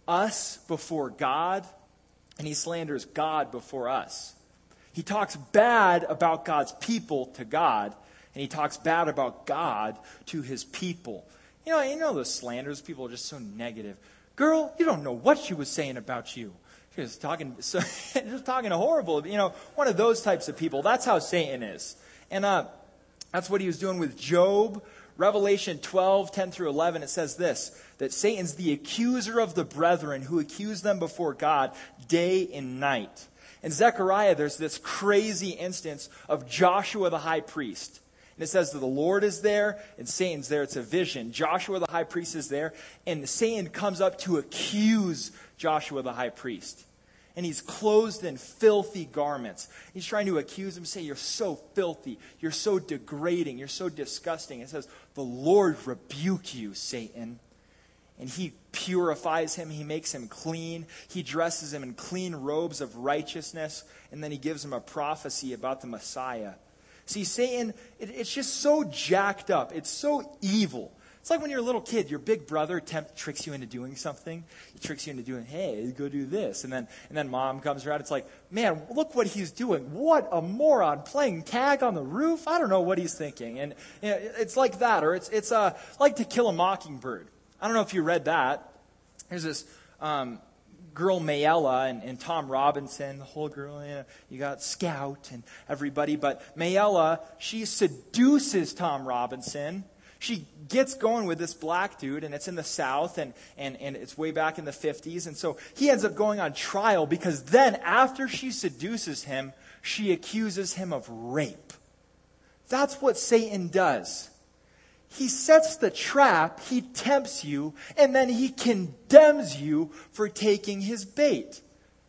us before God, and he slanders God before us. He talks bad about God's people to God, and he talks bad about God to his people. You know, you know those slanders, people are just so negative. Girl, you don't know what she was saying about you. She was talking, so, just talking horrible. You know, one of those types of people. That's how Satan is. And uh, that's what he was doing with Job. Revelation twelve, ten through eleven, it says this, that Satan's the accuser of the brethren who accuse them before God day and night. In Zechariah, there's this crazy instance of Joshua the high priest. And it says that the Lord is there and Satan's there. It's a vision. Joshua the high priest is there, and Satan comes up to accuse Joshua the high priest. And he's clothed in filthy garments. He's trying to accuse him, say, you're so filthy. You're so degrading. You're so disgusting. It says, the Lord rebuke you, Satan. And he purifies him. He makes him clean. He dresses him in clean robes of righteousness. And then he gives him a prophecy about the Messiah. See, Satan, it, it's just so jacked up. It's so evil. It's like when you're a little kid, your big brother tempt, tricks you into doing something. He tricks you into doing, hey, go do this. And then and then mom comes around. It's like, man, look what he's doing. What a moron, playing tag on the roof. I don't know what he's thinking. And you know, it's like that. Or it's it's uh, like To Kill a Mockingbird. I don't know if you read that. There's this um, girl, Mayella, and, and Tom Robinson, the whole girl. You know, you got Scout and everybody. But Mayella, she seduces Tom Robinson. She gets going with this black dude, and it's in the South, and, and, and it's way back in the fifties. And so he ends up going on trial because then after she seduces him, she accuses him of rape. That's what Satan does. He sets the trap, he tempts you, and then he condemns you for taking his bait.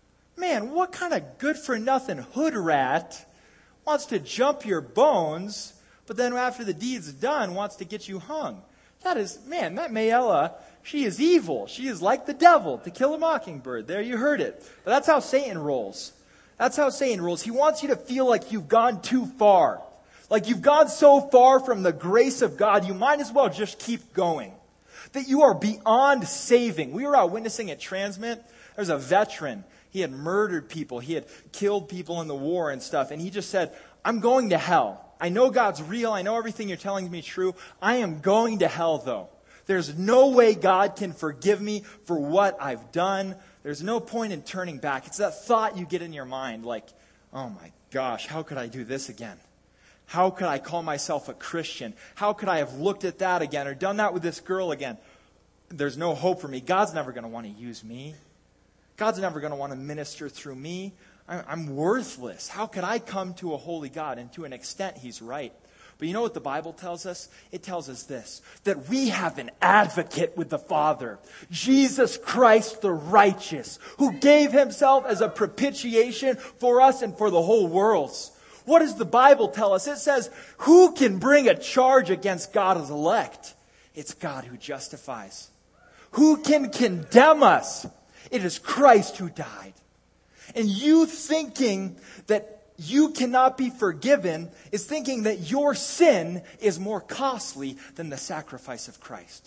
Man, what kind of good-for-nothing hood rat wants to jump your bones, but then after the deed's done, wants to get you hung? That is, man, that Mayella, she is evil. She is like the devil, To Kill a Mockingbird. There, you heard it. But that's how Satan rolls. That's how Satan rolls. He wants you to feel like you've gone too far. Like you've gone so far from the grace of God, you might as well just keep going. That you are beyond saving. We were out witnessing at Transmit. There's a veteran. He had murdered people. He had killed people in the war and stuff. And he just said, I'm going to hell. I know God's real. I know everything you're telling me is true. I am going to hell, though. There's no way God can forgive me for what I've done. There's no point in turning back. It's that thought you get in your mind like, oh my gosh, how could I do this again? How could I call myself a Christian? How could I have looked at that again or done that with this girl again? There's no hope for me. God's never going to want to use me. God's never going to want to minister through me. I'm worthless. How could I come to a holy God? And to an extent, he's right. But you know what the Bible tells us? It tells us this, that we have an advocate with the Father, Jesus Christ the righteous, who gave himself as a propitiation for us and for the whole world. What does the Bible tell us? It says, who can bring a charge against God's elect? It's God who justifies. Who can condemn us? It is Christ who died. And you thinking that you cannot be forgiven is thinking that your sin is more costly than the sacrifice of Christ.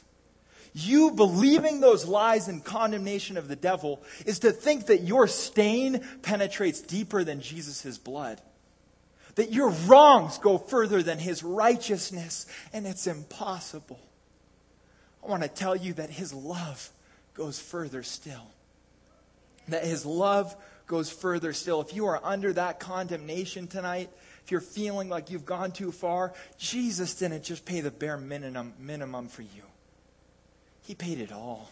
You believing those lies and condemnation of the devil is to think that your stain penetrates deeper than Jesus' blood. That your wrongs go further than his righteousness, and it's impossible. I want to tell you that his love goes further still. That his love goes further still. If you are under that condemnation tonight, if you're feeling like you've gone too far, Jesus didn't just pay the bare minimum, minimum for you. He paid it all.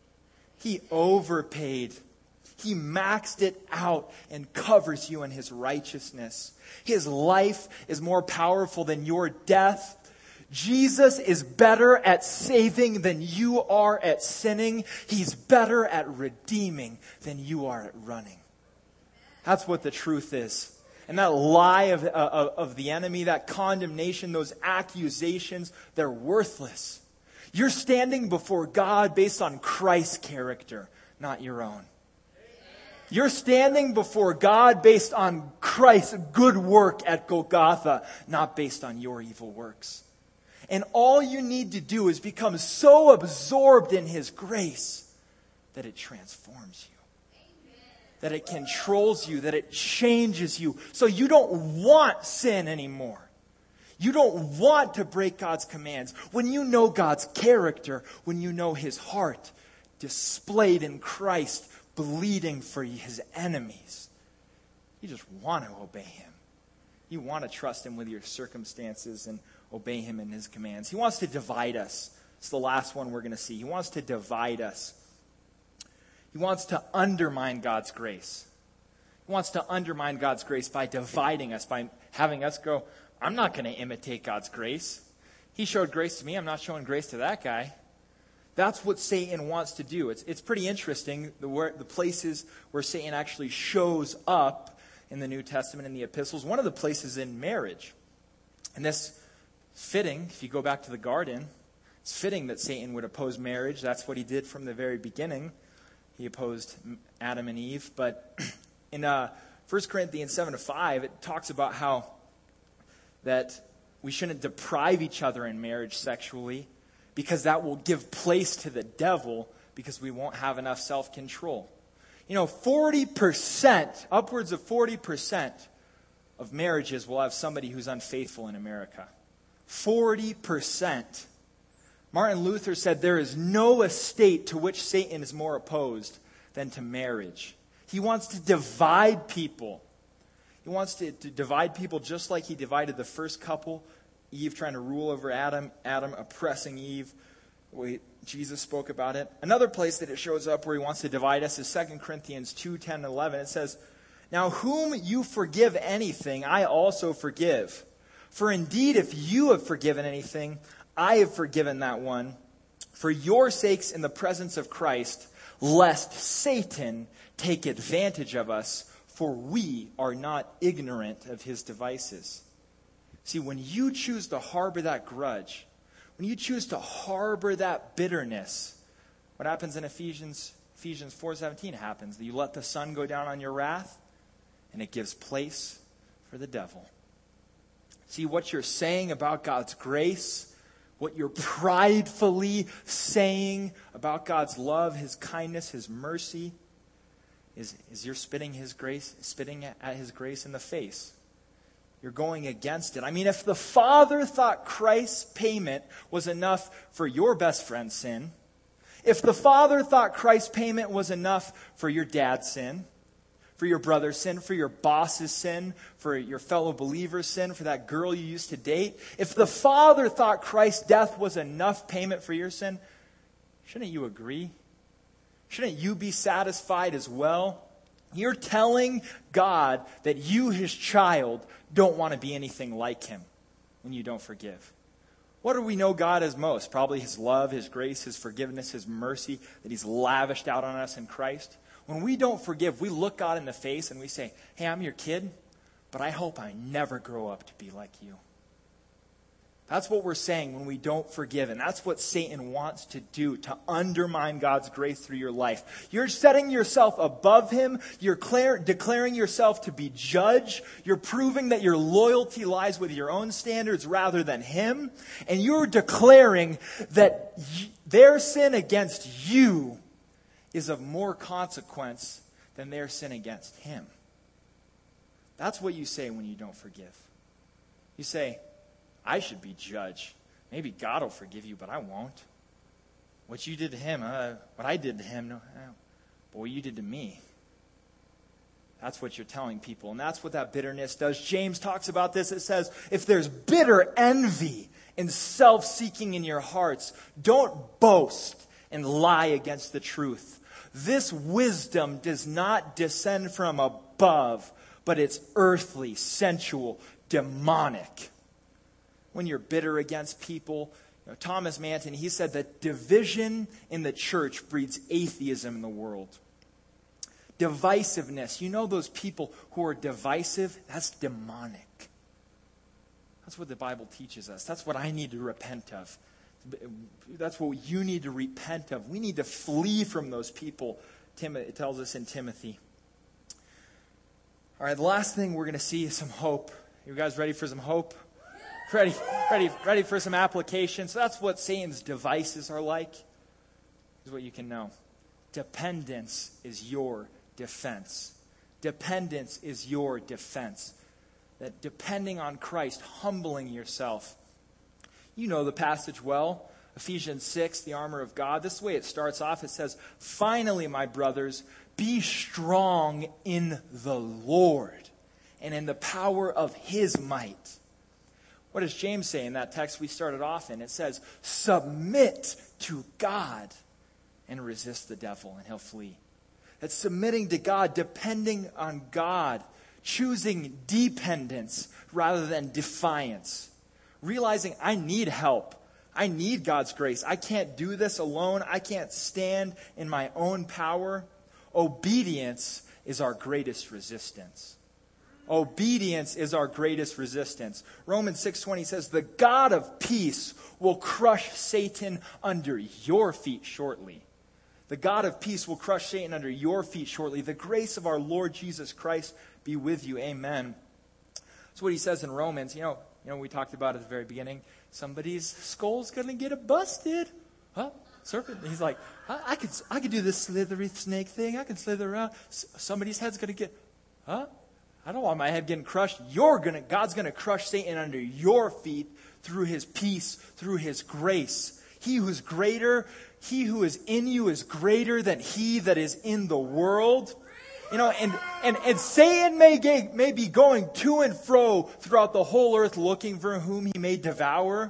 He overpaid. He maxed it out and covers you in his righteousness. His life is more powerful than your death. Jesus is better at saving than you are at sinning. He's better at redeeming than you are at running. That's what the truth is. And that lie of, of, of the enemy, that condemnation, those accusations, they're worthless. You're standing before God based on Christ's character, not your own. You're standing before God based on Christ's good work at Golgotha, not based on your evil works. And all you need to do is become so absorbed in His grace that it transforms you. That it controls you, that it changes you. So you don't want sin anymore. You don't want to break God's commands. When you know God's character, when you know His heart displayed in Christ, bleeding for His enemies, you just want to obey Him. You want to trust Him with your circumstances and obey Him in His commands. He wants to divide us. It's the last one we're going to see. He wants to divide us. He wants to undermine God's grace. He wants to undermine God's grace by dividing us, by having us go, I'm not going to imitate God's grace. He showed grace to me. I'm not showing grace to that guy. That's what Satan wants to do. It's it's pretty interesting, the, where, the places where Satan actually shows up in the New Testament, in the epistles. One of the places in marriage. And this fitting, if you go back to the garden, it's fitting that Satan would oppose marriage. That's what he did from the very beginning. He opposed Adam and Eve. But in uh, First Corinthians seven to five, it talks about how that we shouldn't deprive each other in marriage sexually, because that will give place to the devil, because we won't have enough self-control. You know, forty percent, upwards of forty percent of marriages will have somebody who's unfaithful in America. forty percent. Martin Luther said there is no estate to which Satan is more opposed than to marriage. He wants to divide people. He wants to, to divide people just like he divided the first couple. Eve trying to rule over Adam, Adam oppressing Eve. We, Jesus spoke about it. Another place that it shows up where he wants to divide us is Second Corinthians two, ten, and eleven. It says, now whom you forgive anything, I also forgive. For indeed, if you have forgiven anything, I have forgiven that one. For your sakes in the presence of Christ, lest Satan take advantage of us, for we are not ignorant of his devices. See, when you choose to harbor that grudge, when you choose to harbor that bitterness, what happens in Ephesians Ephesians four seventeen happens. You let the sun go down on your wrath, and it gives place for the devil. See, what you're saying about God's grace, what you're pridefully saying about God's love, His kindness, His mercy, is, is you're spitting His grace, spitting at His grace in the face. You're going against it. I mean, if the Father thought Christ's payment was enough for your best friend's sin, if the Father thought Christ's payment was enough for your dad's sin, for your brother's sin, for your boss's sin, for your fellow believer's sin, for that girl you used to date, if the Father thought Christ's death was enough payment for your sin, shouldn't you agree? Shouldn't you be satisfied as well? You're telling God that you, His child, don't want to be anything like Him when you don't forgive. What do we know God as most? Probably His love, His grace, His forgiveness, His mercy that He's lavished out on us in Christ. When we don't forgive, we look God in the face and we say, hey, I'm your kid, but I hope I never grow up to be like you. That's what we're saying when we don't forgive. And that's what Satan wants to do, to undermine God's grace through your life. You're setting yourself above Him. You're declare, declaring yourself to be judge. You're proving that your loyalty lies with your own standards rather than Him. And you're declaring that y- their sin against you is of more consequence than their sin against Him. That's what you say when you don't forgive. You say, I should be judge. Maybe God will forgive you, but I won't. What you did to him, uh, what I did to him, no, uh, but what you did to me. That's what you're telling people, and that's what that bitterness does. James talks about this. It says, if there's bitter envy and self-seeking in your hearts, don't boast and lie against the truth. This wisdom does not descend from above, but it's earthly, sensual, demonic. When you're bitter against people, you know, Thomas Manton, he said that division in the church breeds atheism in the world. Divisiveness. You know those people who are divisive? That's demonic. That's what the Bible teaches us. That's what I need to repent of. That's what you need to repent of. We need to flee from those people Tim, it tells us in Timothy. All right, the last thing we're going to see is some hope. You guys ready for some hope? Ready, ready, ready for some application? So that's what Satan's devices are like. Here's what you can know. Dependence is your defense. Dependence is your defense. That depending on Christ, humbling yourself. You know the passage well. Ephesians six, the armor of God. This is the way it starts off. It says, finally, my brothers, be strong in the Lord and in the power of his might. What does James say in that text we started off in? It says, submit to God and resist the devil and he'll flee. That's submitting to God, depending on God, choosing dependence rather than defiance. Realizing I need help. I need God's grace. I can't do this alone. I can't stand in my own power. Obedience is our greatest resistance. Obedience is our greatest resistance. Romans six twenty says, the God of peace will crush Satan under your feet shortly. The God of peace will crush Satan under your feet shortly. The grace of our Lord Jesus Christ be with you. Amen. That's what he says in Romans. You know, you know, we talked about at the very beginning. Somebody's skull's going to get busted. Huh? Serpent. He's like, I, I could I could do this slithery snake thing. I can slither around. S- somebody's head's going to get, huh? I don't want my head getting crushed. You're going to, God's going to crush Satan under your feet through his peace, through his grace. He who's greater, he who is in you is greater than he that is in the world. You know, and, and, and Satan may, get, may be going to and fro throughout the whole earth looking for whom he may devour.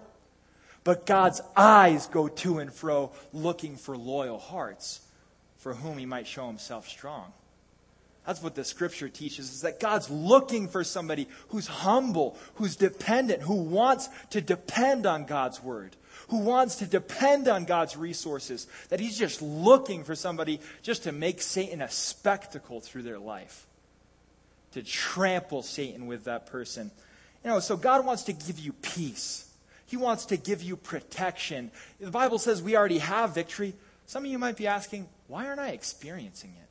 But God's eyes go to and fro looking for loyal hearts for whom he might show himself strong. That's what the scripture teaches, is that God's looking for somebody who's humble, who's dependent, who wants to depend on God's word, who wants to depend on God's resources, that he's just looking for somebody just to make Satan a spectacle through their life, to trample Satan with that person. You know, so God wants to give you peace. He wants to give you protection. The Bible says we already have victory. Some of you might be asking, why aren't I experiencing it?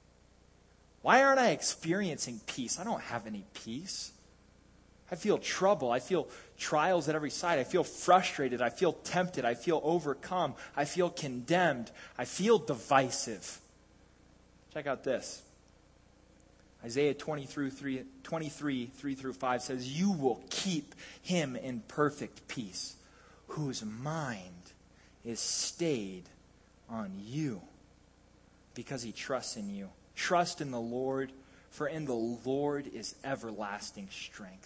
Why aren't I experiencing peace? I don't have any peace. I feel trouble. I feel trials at every side. I feel frustrated. I feel tempted. I feel overcome. I feel condemned. I feel divisive. Check out this. Isaiah twenty-three, twenty-three, three through five says, you will keep him in perfect peace, whose mind is stayed on you, because he trusts in you. Trust in the Lord, for in the Lord is everlasting strength.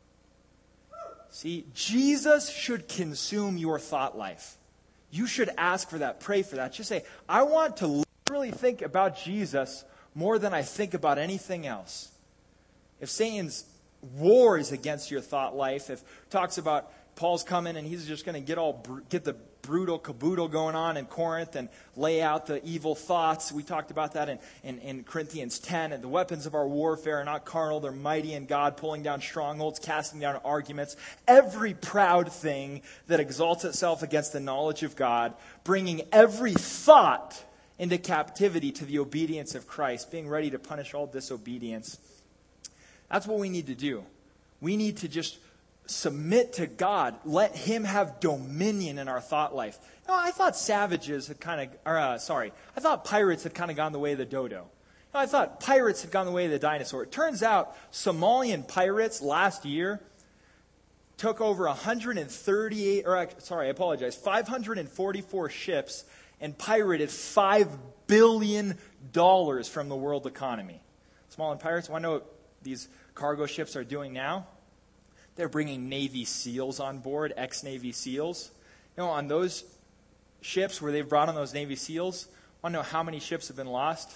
See, Jesus should consume your thought life. You should ask for that, pray for that. Just say, I want to literally think about Jesus more than I think about anything else. If Satan's war is against your thought life, if it talks about Paul's coming and he's just going to get all get the brutal caboodle going on in Corinth and lay out the evil thoughts. We talked about that in, in, in Corinthians ten. And the weapons of our warfare are not carnal, they're mighty in God, pulling down strongholds, casting down arguments, every proud thing that exalts itself against the knowledge of God, bringing every thought into captivity to the obedience of Christ, being ready to punish all disobedience. That's what we need to do. We need to just submit to God. Let him have dominion in our thought life. You know, I thought savages had kind of, or uh, sorry, I thought pirates had kind of gone the way of the dodo. You know, I thought pirates had gone the way of the dinosaur. It turns out Somalian pirates last year took over one hundred thirty-eight, or sorry, I apologize, five hundred forty-four ships and pirated five billion dollars from the world economy. Somalian pirates, want to know what these cargo ships are doing now? They're bringing Navy SEALs on board, ex-Navy SEALs. You know, on those ships where they've brought on those Navy SEALs, want to know how many ships have been lost?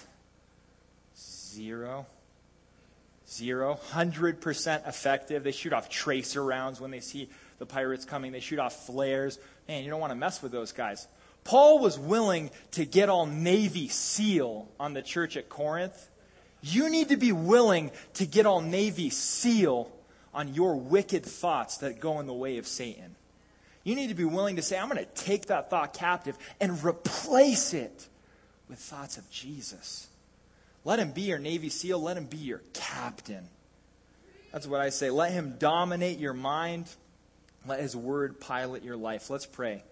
Zero. Zero. one hundred percent effective. They shoot off tracer rounds when they see the pirates coming. They shoot off flares. Man, you don't want to mess with those guys. Paul was willing to get all Navy SEAL on the church at Corinth. You need to be willing to get all Navy SEAL on your wicked thoughts that go in the way of Satan. You need to be willing to say, I'm going to take that thought captive and replace it with thoughts of Jesus. Let him be your Navy SEAL. Let him be your captain. That's what I say. Let him dominate your mind. Let his word pilot your life. Let's pray.